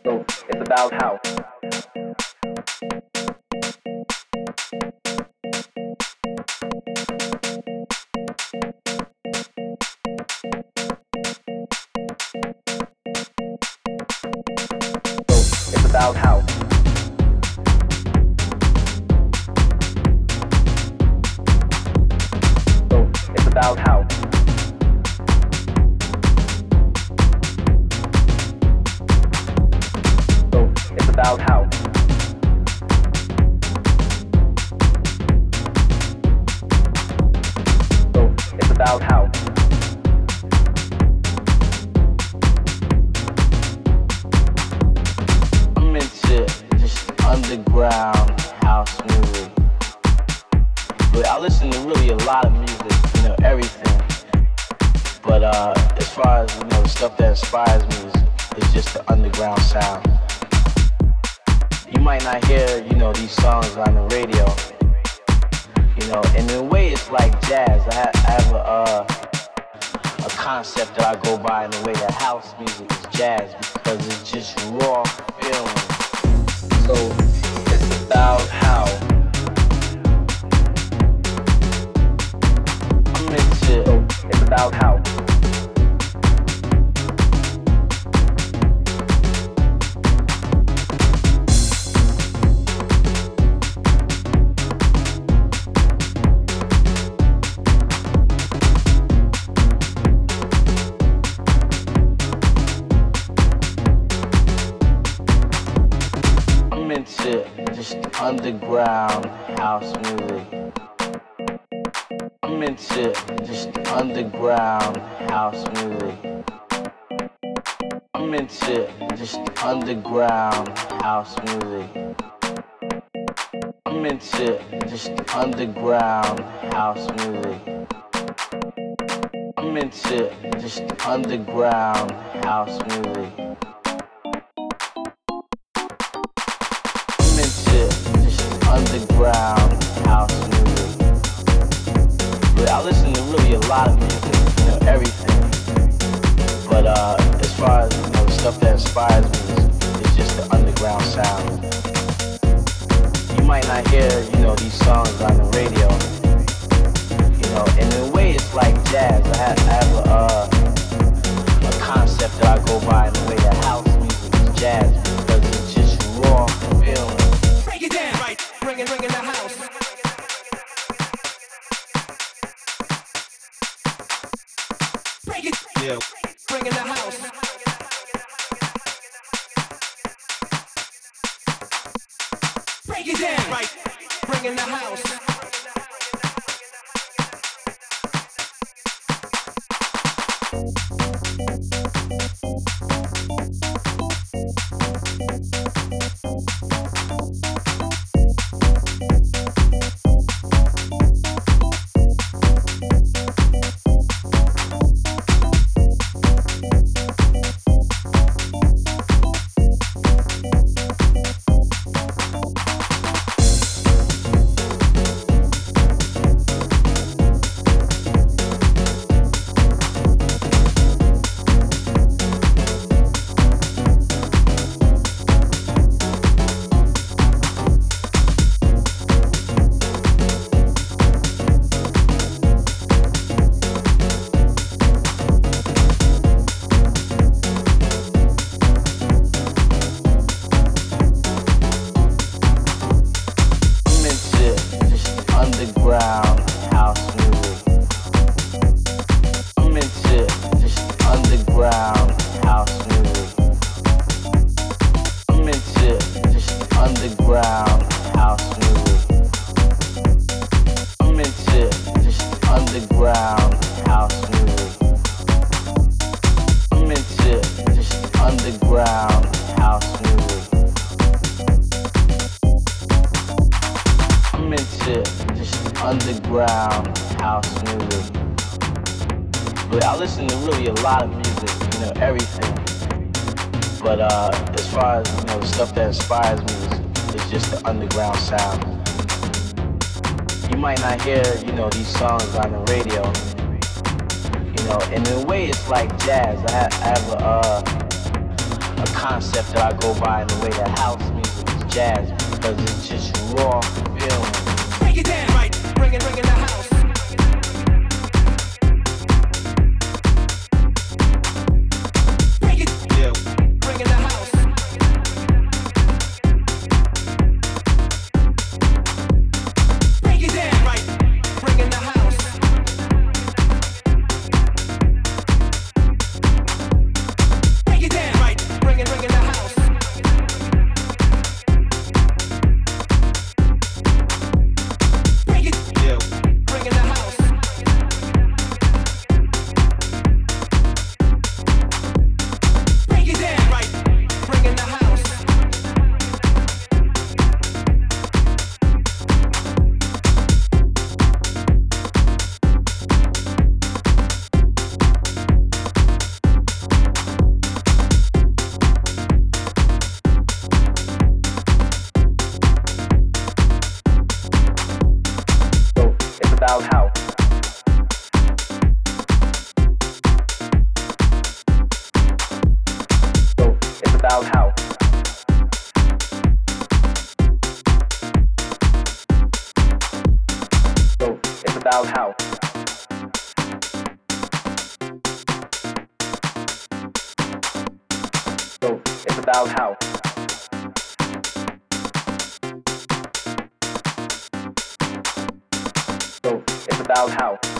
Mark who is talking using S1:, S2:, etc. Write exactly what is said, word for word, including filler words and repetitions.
S1: So it's about how. So it's about how. So it's about how. So it's about how. So it's about how.
S2: I'm into just underground house music. But I listen to really a lot of music, you know, everything. But uh, as far as, you know, the stuff that inspires me is, is just the underground sound. You might not hear, you know, these songs on the radio, you know, and in a way it's like jazz. I, ha- I have a, uh, a concept that I go by in the way that house music is jazz because it's just raw feeling.
S1: So it's about how.
S2: I'm into,
S1: So it's about how.
S2: I'm into just underground house music. I'm into just underground house music. I'm into just underground house music. I'm into just underground house music. I'm into just underground house music. I'm into just underground house music. But I listen to really a lot of music, you know, everything. But uh, as far as, you know, the stuff that inspires me is, is just the underground sound. You might not hear, you know, these songs on the radio, you know, and in a way it's like jazz. I have, I have a, uh, a concept that I go by in the way that house music is jazz because it's just raw feeling.
S3: Break it down, right? Bring it, bring it in the house. Break it, yeah. Bring it in the house. Break it down, right? Bring it in the house.
S2: underground house music. But I listen to really a lot of music, you know, everything. But uh, as far as, you know, the stuff that inspires me is, is just the underground sound. You might not hear, you know, these songs on the radio, you know, and in a way it's like jazz. I have, I have a, uh, a concept that I go by in the way that house music is jazz, because it's just raw feeling.
S3: Break it down, right? Bring it, bring it the house. Break it, yeah. Bring it the house. Break it down, right? Bring it the house. Break it down, right? Bring it, bring it the house. Break it, yeah. Bring it the house. Break it down, right? Bring it the house.
S1: So it's about house. So it's about house. So it's about house. So it's about house. So it's about house.